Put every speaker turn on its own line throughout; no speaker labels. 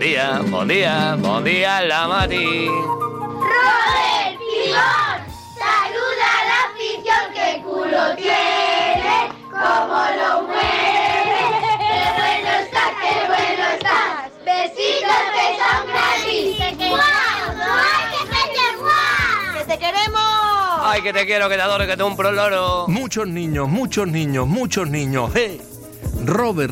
día, bon día, bon día, la Mati.
Robert Pibón, saluda a la afición que culo tiene, como lo mueve. ¡Qué bueno está, qué bueno está! ¡Besitos que son gratis! ¡Guau! ¡Guau!
¡Que te queremos!
Ay, que te quiero, que te adoro, que te un proloro.
Muchos niños, muchos niños, muchos niños. ¡Hey! Robert.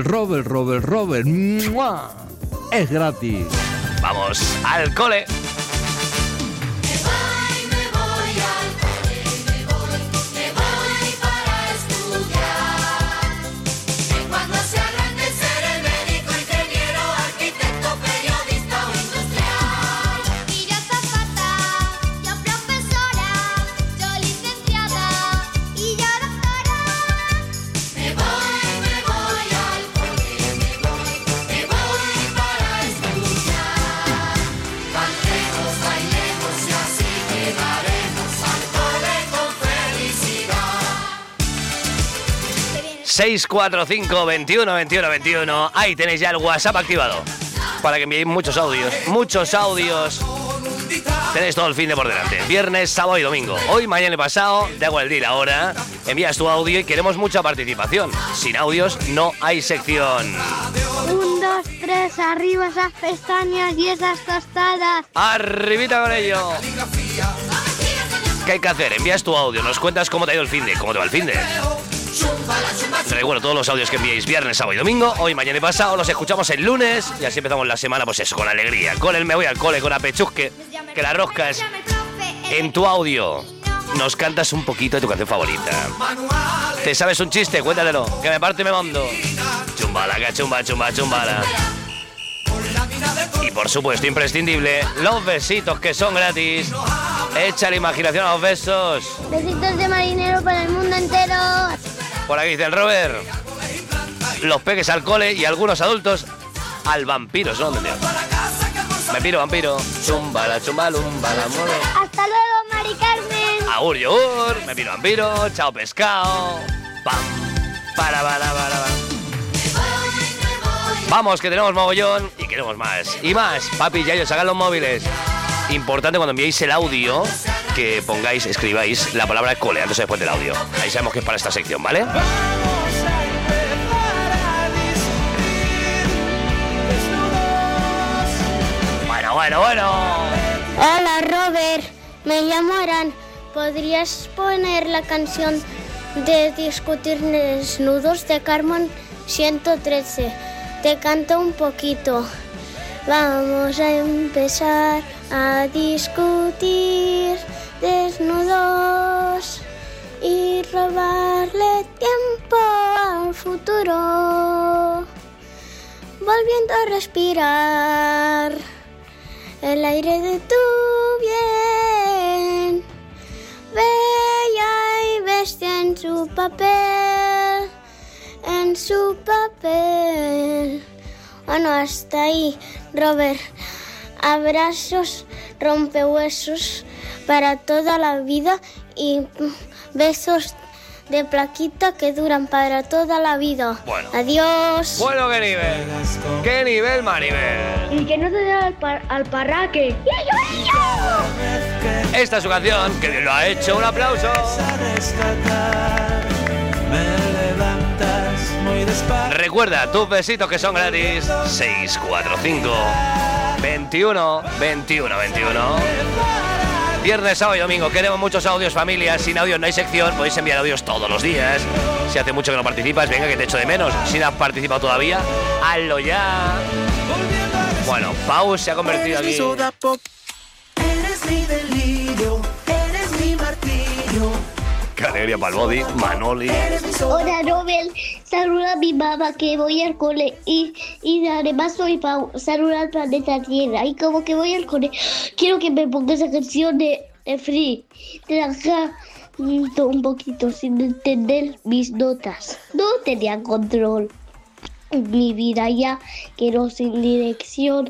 ¡Mua! Es gratis.
Vamos al cole.
Cantemos, bailemos y así llegaremos al cole con felicidad.
645 21 21 21. Ahí tenéis ya el WhatsApp activado para que enviéis muchos audios. Tenéis todo el fin de por delante. Viernes, sábado y domingo. Hoy, mañana y pasado, te hago el día y la hora. Envías tu audio y queremos mucha participación. Sin audios no hay sección.
1, 2, 3, arriba esas pestañas y esas tostadas.
Arribita con ello. ¿Qué hay que hacer? Envías tu audio, nos cuentas cómo te ha ido el fin de, cómo te va el fin de. Te recuerdo todos los audios que enviéis viernes, sábado y domingo. Hoy, mañana y pasado los escuchamos el lunes. Y así empezamos la semana, pues eso, con alegría. Con el me voy al cole, con apechusque. Que la rosca es en tu audio. Nos cantas un poquito de tu canción favorita. ¿Te sabes un chiste? Cuéntatelo, que me parte y me mando. Chumbala, que chumbala. Y por supuesto, imprescindible, los besitos que son gratis. Echa la imaginación a los besos.
Besitos de marinero para el mundo entero.
Por aquí dice el Robert. Los peques al cole y algunos adultos al vampiro. Eso no entendido. Vampiro. Chumbala, lumbala, moro.
Hasta luego, Mari Carmen.
Agur, yogur. Me piro vampiro. Chao, pescado. Pam. Para. Vamos, que tenemos mogollón y queremos más. Y más, papi y yayos, hagan los móviles. Importante cuando enviéis el audio que pongáis, escribáis la palabra cole antes o después del audio. Ahí sabemos que es para esta sección, ¿vale? Bueno.
Hola, Robert. Me llamo Aran. ¿Podrías poner la canción de Discutir Desnudos de Carmen 113? Te canto un poquito. Vamos a empezar a discutir desnudos y robarle tiempo al futuro, volviendo a respirar el aire de tu bien. Bella y bestia en su papel. Bueno, hasta ahí, Robert. Abrazos, rompehuesos para toda la vida y besos de plaquita que duran para toda la vida.
Bueno.
Adiós.
Bueno, qué nivel, Maribel.
Y que no te dé al parraque.
Esta es su canción, que lo ha hecho. Un aplauso. Recuerda, tus besitos que son gratis. 645 21 21 21. Viernes, sábado y domingo. Queremos muchos audios, familias. Sin audios no hay sección. Podéis enviar audios todos los días. Si hace mucho que no participas, venga, que te echo de menos. Si no has participado todavía, hazlo ya. Bueno, Pau se ha convertido aquí.
Eres mi delirio, eres mi martirio.
Qué alegría para el body, Manoli.
Hola, Robert. Saluda a mi mamá que voy al cole y además soy Pau. Saluda al planeta Tierra. Y como que voy al cole, quiero que me ponga esa canción de Free. Te deja un poquito sin entender mis notas. No tenía control. Mi vida ya quedó sin dirección.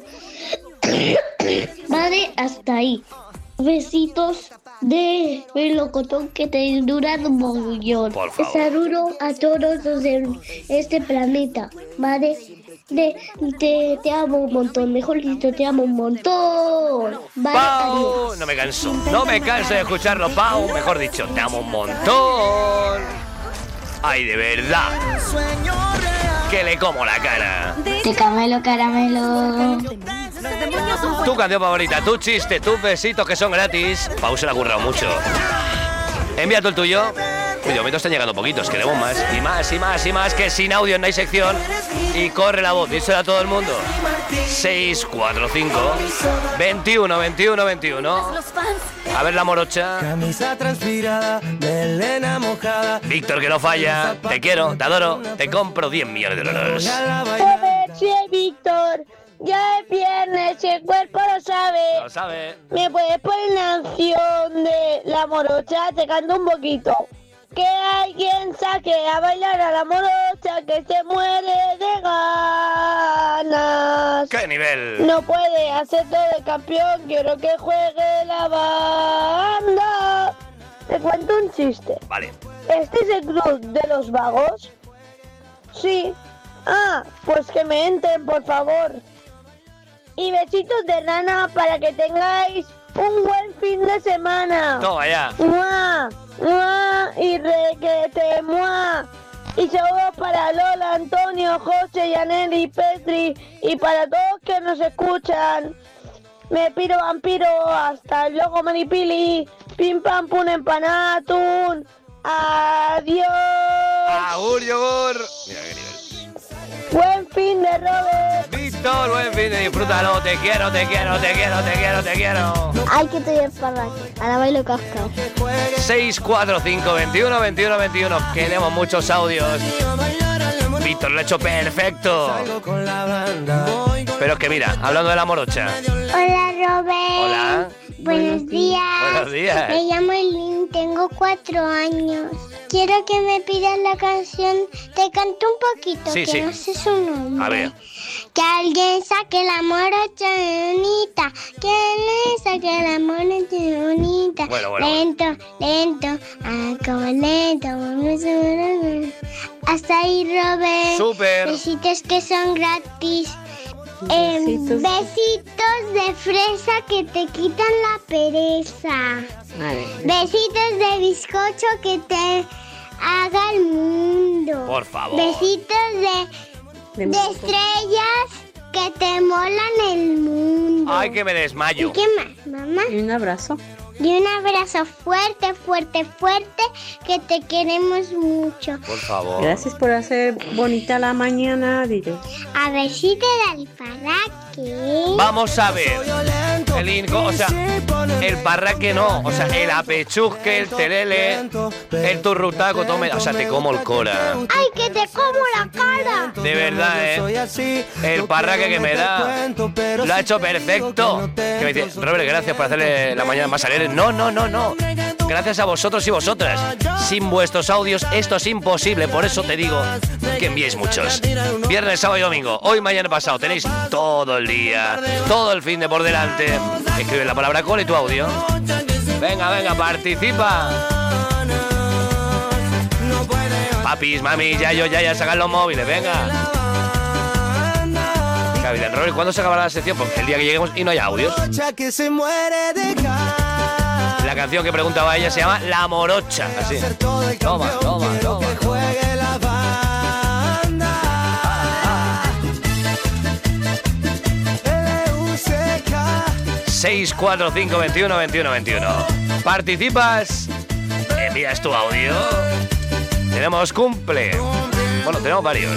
Vale, hasta ahí. Besitos de melocotón que te duran un mogollón.
Por favor.
Saludo a todos los de este planeta, ¿vale? te amo un montón. Mejor dicho, te amo un montón. Vale,
Pau,
adiós.
no me canso de escucharlo, Pau. Mejor dicho, te amo un montón. Ay, de verdad, que le como la cara.
Te camelo, caramelo.
Tu canción favorita, tu chiste, tus besitos que son gratis. Pau se la ha currado mucho. Envía tú el tuyo. Uy, de momento están llegando poquitos, queremos más. Y más, y más, y más, que sin audio no hay sección. Y corre la voz, díselo a todo el mundo. 645 21 21 21. A ver la morocha.
Camisa transpirada, melena mojada.
Víctor, que no falla. Te quiero, te adoro, te compro 10 millones de euros.
Sí, Víctor. Ya es viernes y el cuerpo lo sabe.
Lo sabe.
¿Me puedes poner la canción de La Morocha? Te canto un poquito. Que alguien saque a bailar a la morocha que se muere de ganas.
¿Qué nivel?
No puede hacer todo el campeón, quiero que juegue la banda. Te cuento un chiste.
Vale.
¿Este es el club de los vagos? Sí. Ah, pues que me entren, por favor. Y besitos de rana para que tengáis un buen fin de semana.
Toma ya.
¡Mua! ¡Mua! Y requete, ¡mua! Y saludos para Lola, Antonio, José, Yaneli, Petri y para todos que nos escuchan. Me piro vampiro, hasta luego Maripili. Pim pam pum empanada, atún. Adiós.
Agur, yogur. Mira qué nivel.
Buen fin de Robert.
Víctor, buen fin de disfrútalo. Te quiero, te quiero, te quiero, te quiero, te quiero.
Ay, que estoy en parraque. Ahora bailo cascao.
645 21 21 21. Queremos muchos audios. Víctor lo ha hecho perfecto. Pero es que mira, hablando de la morocha.
Hola, Robert.
Hola.
Buenos días.
Buenos días.
Me llamo Elin, tengo 4 años. Quiero que me pidas la canción. Te canto un poquito,
Sí,
que
sí.
no sé su nombre.
A ver.
Que alguien saque la morocha bonita. Que alguien saque la morocha bonita.
Bueno.
Lento, lento, como lento. Hasta ahí, Robert.
Súper.
Besitos que son gratis. Besitos de fresa que te quitan la pereza. Besitos de bizcocho que te haga el mundo.
Por favor.
Besitos de estrellas que te molan el mundo.
Ay, que me desmayo.
¿Y qué más, mamá?
Y un abrazo.
Y un abrazo fuerte, fuerte, fuerte, que te queremos mucho.
Por favor.
Gracias por hacer bonita la mañana, dile.
A ver si te da el parraque.
Vamos a ver. O sea, el parraque no. O sea, el apechusque, el telele, el turrutaco, todo o sea, te como el cora.
¡Ay, que te como la cara!
De verdad, el parraque que me da lo ha hecho perfecto. Que me dice, Robert, gracias por hacerle la mañana más alegre. No. Gracias a vosotros y vosotras. Sin vuestros audios esto es imposible. Por eso te digo que enviéis muchos. Viernes, sábado y domingo. Hoy, mañana, pasado. Tenéis todo el día, todo el fin de por delante. Escribe la palabra cola y tu audio. Venga, participa. Papis, mamis, ya, sacan los móviles, venga. Capitán Robert, ¿cuándo se acabará la sección? Porque el día que lleguemos y no haya audios. La canción que preguntaba ella se llama La Morocha. Así. Toma. 645 21 21 21. Participas, envías tu audio. Tenemos cumple. Bueno, tenemos varios.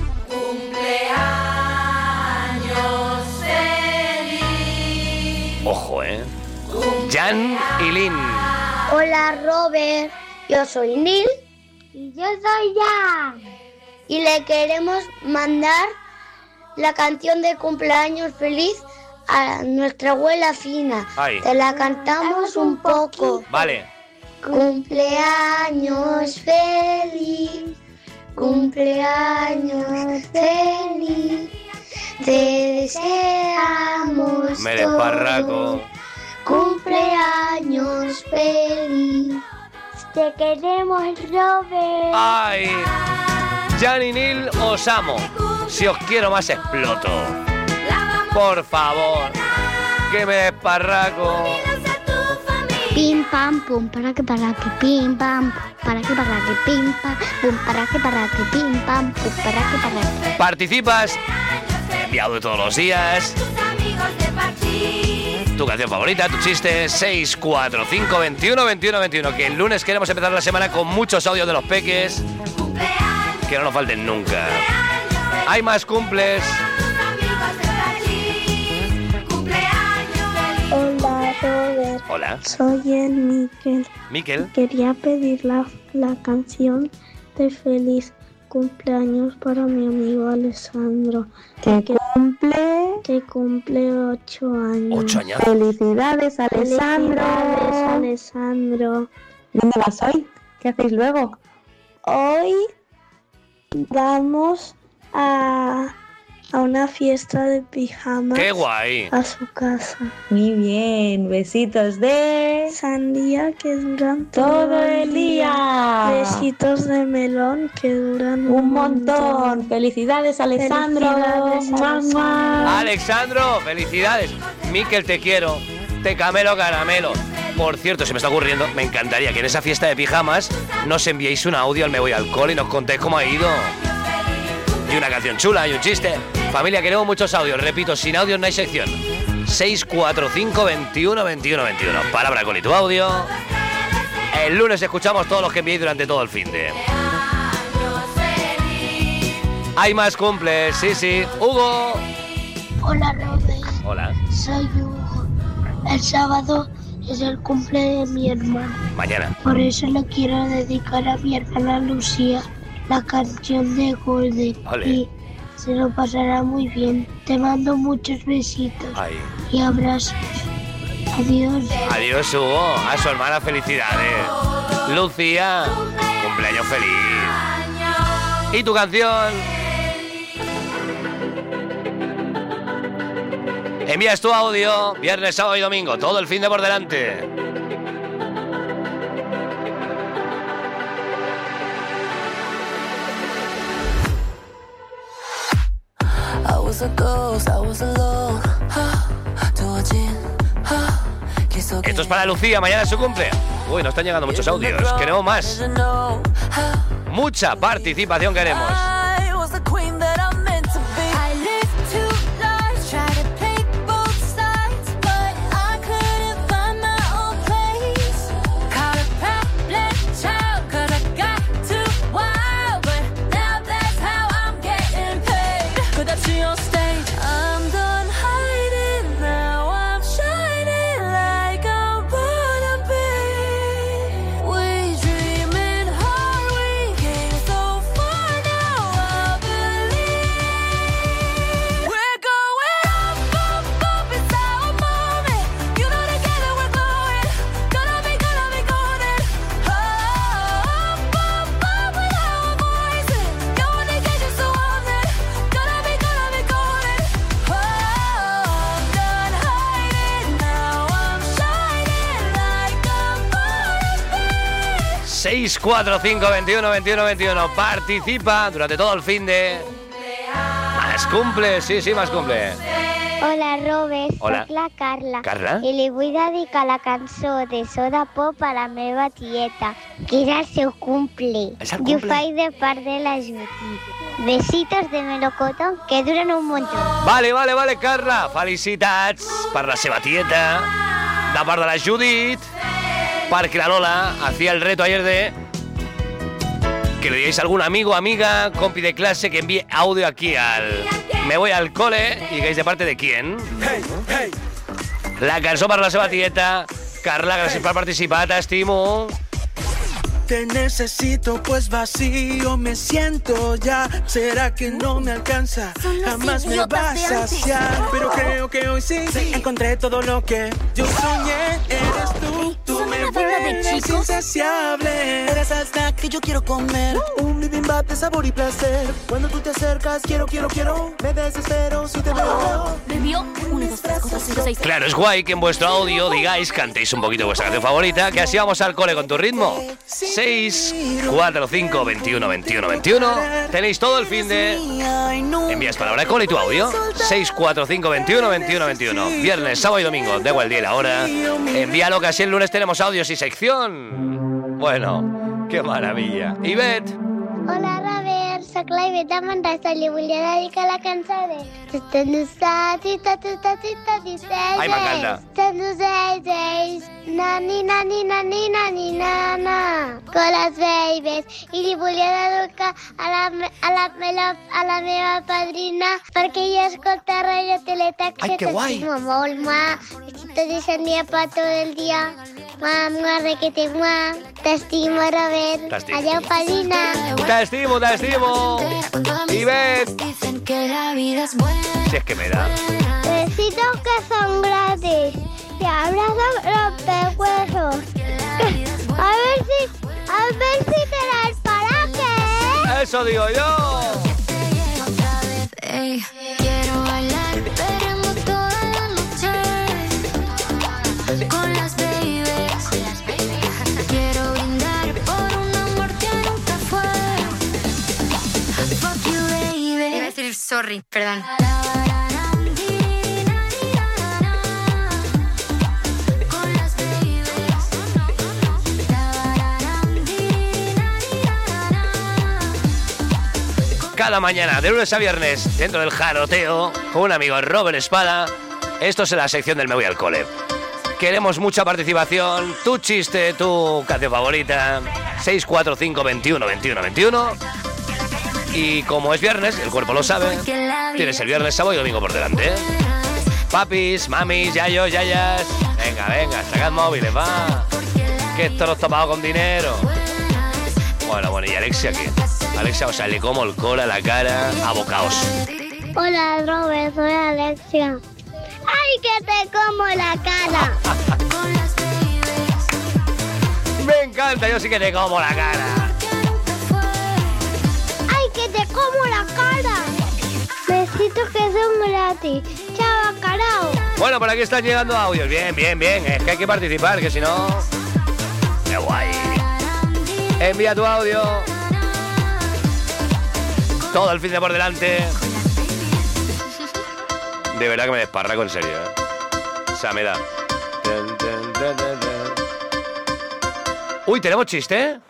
Ojo, Jan y Lynn.
Hola, Robert. Yo soy Lil. Y yo soy Jan. Y le queremos mandar la canción de cumpleaños feliz a nuestra abuela Fina.
Ay.
Te la cantamos un poco.
Vale.
Cumpleaños feliz. Cumpleaños feliz. Te deseamos
Me desparraco.
Cumpleaños feliz. Te queremos, Robert.
Ay. Jan y Neil, os amo. Si os quiero más exploto. Por favor, que me desparraco.
Pim pam pum para que pim pam para que pim pam pum para que pim pam pum para que.
Participas. Enviado de todos los días. Tu canción favorita, tu chiste. 645 21 21 21. Que el lunes queremos empezar la semana con muchos audios de los peques. Que no nos falten nunca. Hay más cumples.
Hola, Robert.
Hola.
Soy el Miquel.
Miquel.
Quería pedir la canción de feliz cumpleaños para mi amigo Alessandro. Que cumple 8 años.
8 años.
Felicidades, Alessandro.
Felicidades, Alessandro.
¿Dónde vas hoy? ¿Qué hacéis luego?
Hoy vamos a una fiesta de pijamas.
¡Qué guay!
A su casa.
Muy bien, besitos de
Sandía que duran
todo el día.
Besitos de melón que duran
Un montón. Felicidades, Alessandro.
Felicidades,
Mamá.
Alexandro, felicidades. Miquel, te quiero. Te camelo caramelo. Por cierto, se me está ocurriendo, me encantaría que en esa fiesta de pijamas nos enviéis un audio al Me Voy al Cole y nos contéis cómo ha ido. Y una canción chula y un chiste. Familia, queremos muchos audios. Repito, sin audio no hay sección. 645 21 21 21. Palabra con y tu audio. El lunes escuchamos todos los que enviéis durante todo el finde. Hay más cumples, sí. Hugo.
Hola, Robert.
Hola.
Soy Hugo. El sábado es el cumple de mi hermano.
Mañana.
Por eso le quiero dedicar a mi hermana Lucía la canción de Golden.
Ole.
Y se lo pasará muy bien. Te mando muchos besitos
Ay.
y abrazos. Adiós.
Adiós, Hugo. A su hermana, felicidades. Lucía, cumpleaños feliz. ¿Y tu canción? Envías tu audio, viernes, sábado y domingo, todo el fin de por delante. Esto es para Lucía, mañana es su cumple. Uy, nos están llegando muchos audios, queremos más. Mucha participación queremos. ...6, 4, 5, 21, 21, 21... Participa durante todo el fin de... Más cumple, sí, más cumple.
Hola, Robert.
Hola.
Soc la Carla.
Carla?
I li vull dedicar la cançó de Soda Pop a la meva tieta, que és el seu cumple.
És el
I ho
cumple?
faig de part de la Judit. Besitos de melocotón que duren un montón.
Vale, Carla. Felicitats per la seva tieta, de part de la Judit, perquè la Lola hacía el reto ayer de que le digáis a algún amigo, amiga, compi de clase que envíe audio aquí al Me Voy al Cole y digáis de parte de quién. La cançó per la seva tieta. Carla, gràcies per participar, t'estimo.
Te necesito, pues vacío me siento ya. ¿Será que no me alcanza? Jamás me vas a saciar. Pero creo que hoy sí encontré todo lo que yo soñé. Eres tú, tú me vuelves insaciable. Eres el snack que yo quiero comer. Un bibimbap de sabor y placer. Cuando tú te acercas, quiero. Me desespero si te veo.
Bebió una
Claro, es guay que en vuestro audio digáis, cantéis un poquito vuestra canción favorita, que así vamos al cole con tu ritmo. 6, 4, 5, 21, 21, 21. Tenéis todo el fin de... Envías palabra cole y tu audio. 6, 4, 5, 21, 21, 21. Viernes, sábado y domingo, da igual el día y la hora. Envíalo, que así el lunes tenemos audios y sección. Bueno, qué maravilla. Ivette.
Hola, Robert, soc la Ivette de Manresa, li volia dedicar la cançó de...
Ai, m'encanta.
Nani, nani, nani, nani, nana, con las babies. I li volia dedicar a la meva padrina perquè ella escolta Radio Teletaxi.
Ai, que guai.
T'estimo molt, ma. Besitos de sandía para todo el día. Mamá, requete, ma. T'estimo, Robert.
T'estimo.
Adeu, padrina.
T'estimo, t'estimo. Ivette. Si es que me da.
Besitos que son gratis. Te abrazan rompehuesos. A ver si te das para qué.
Eso digo yo.
Quiero bailar, perreando toda la noche con las babies. Quiero brindar por un amor que nunca fue. Fuck you, baby. Iba a decir sorry, perdón.
Cada mañana, de lunes a viernes, dentro del jaroteo, con un amigo Robert Espada. Esto es en la sección del Me Voy al Cole. Queremos mucha participación, tu chiste, tu canción favorita. 6, 4, 5, 21, 21, 21. Y como es viernes, el cuerpo lo sabe, tienes el viernes, sábado y domingo por delante, ¿eh? Papis, mamis, yayos, yayas. Venga, venga, sacad móviles, va. Que esto lo he topado con dinero. Bueno, y Alexia, ¿qué? Alexia, o sea, le como el cola, la cara, a bocaos.
Hola, Robert, soy Alexia. ¡Ay, que te como la cara!
Me encanta, yo sí que te como la cara.
¡Ay, que te como la cara! Besitos que son gratis. ¡Chao, carao!
Bueno, por aquí están llegando audios. Bien, bien, bien. Es que hay que participar, que si no... ¡Qué guay! Envía tu audio. Todo el fin de por delante. De verdad que me desparraco, en serio, ¿eh? O sea, me da. Uy, ¿tenemos chiste?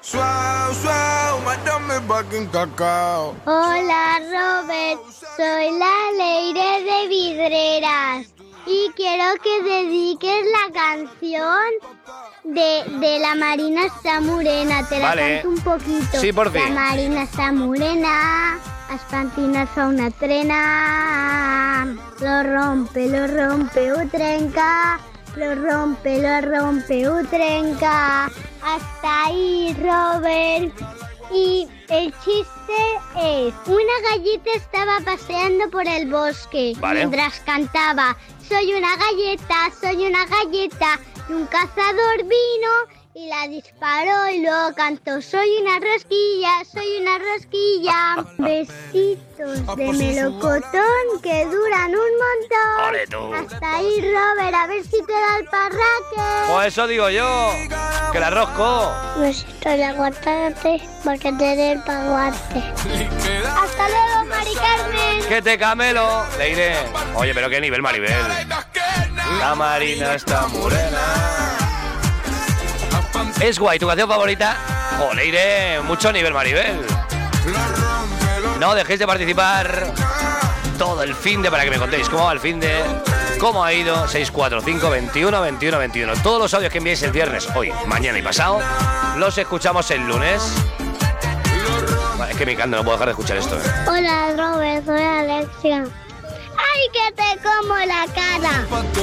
Hola, Robert. Soy la Leire de Vidreras. Y quiero que dediques la canción de La Marina está morena. Te la canto un poquito.
Sí, por fin.
La Marina está morena, Espantinas fa una trena. Lo rompe, ho trenca. Lo rompe, ho trenca. Hasta ahí, Robert. Y el chiste es: una galleta estaba paseando por el bosque mientras cantaba: soy una galleta. Y un cazador vino y la disparó y luego cantó: soy una rosquilla. Besitos de melocotón que duran un montón.
¡Ole tú!
Hasta ahí, Robert, a ver si te da el parraque.
Pues eso digo yo, que la rosco.
Besitos de aguacate porque te dé el paguate. Hasta luego, Mari Carmen.
Que te camelo, Leire. Oye, pero qué nivel, Maribel. La Marina está morena. Es guay, tu canción favorita. Oh, Leire, mucho nivel, Maribel. No dejéis de participar todo el fin de para que me contéis cómo va el fin de, cómo ha ido. 645 21 21 21. Todos los audios que enviéis el viernes, hoy, mañana y pasado, los escuchamos el lunes. Vale, es que me encanta, no puedo dejar de escuchar esto, ¿eh?
Hola, Robert, soy Alexia. ¡Ay, que te como la cara!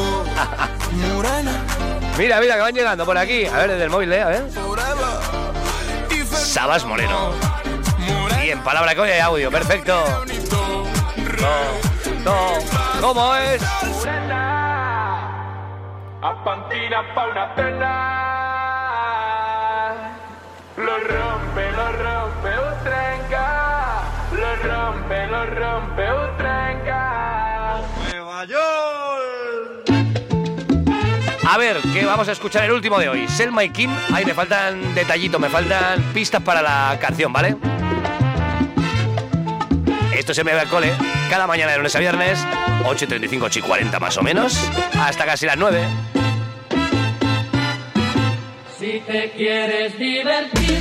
Mira, que van llegando por aquí. A ver, desde el móvil, a ver. Sabas Moreno. Y en palabra que hoy hay audio, perfecto. ¿Cómo es?
Apantina pa' una pena. Lo rompe, utrenca. Lo rompe, utrenca. Nueva York.
A ver, que vamos a escuchar el último de hoy. Selma y Kim. Ahí me faltan detallitos, me faltan pistas para la canción, ¿vale? Esto se me va al cole cada mañana de lunes a viernes, 8:35, 8:40 más o menos, hasta casi las 9.
Si te quieres divertir,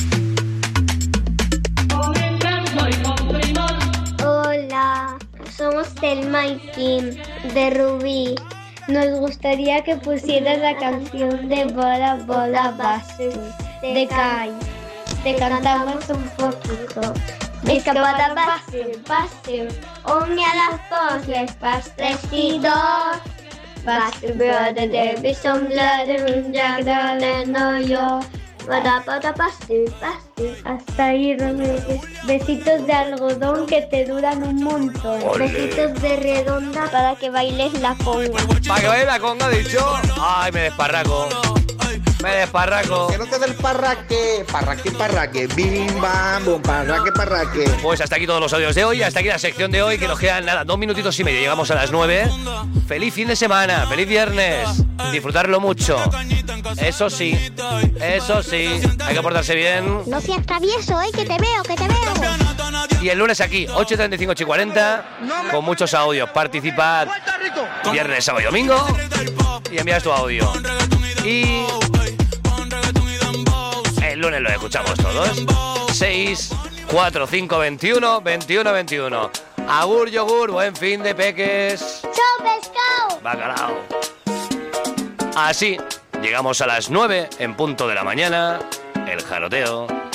con encanto y con primor.
Hola, somos Selma y Kim de Rubí. Nos gustaría que pusieras la canción de Bola Bola Basu de Kai. Te cantamos un poquito. Escapada Basu, Basu, une a las voces, pastrecidor. Basu, brother, there be some blood in Jagdal and Oyo. Bada, bada, Basu, Basu. Hasta ahí, Rodríguez. Besitos de algodón que te duran un montón.
Olé.
Besitos de redonda para que bailes la conga.
¿Para que baile la conga, dicho? Ay, me desparraco. Me desparraco.
Que no te dé el parraque, parraque, bim bam, bum, parraque.
Pues hasta aquí todos los audios de hoy, hasta aquí la sección de hoy, que nos quedan nada, 2 minutitos y medio, llegamos a las 9. Feliz fin de semana, feliz viernes, disfrutarlo mucho. Eso sí, hay que portarse bien.
No seas travieso, que te veo.
Y el lunes aquí, 8:35, 8:40, con muchos audios. Participad viernes, sábado y domingo y envías tu audio. Y el lunes lo escuchamos todos. 6, 4, 5, 21, 21, 21. Agur, yogur, buen fin de peques.
¡Chao, pescado!
Bacalao. Así, llegamos a las 9 en punto de la mañana. El jaroteo.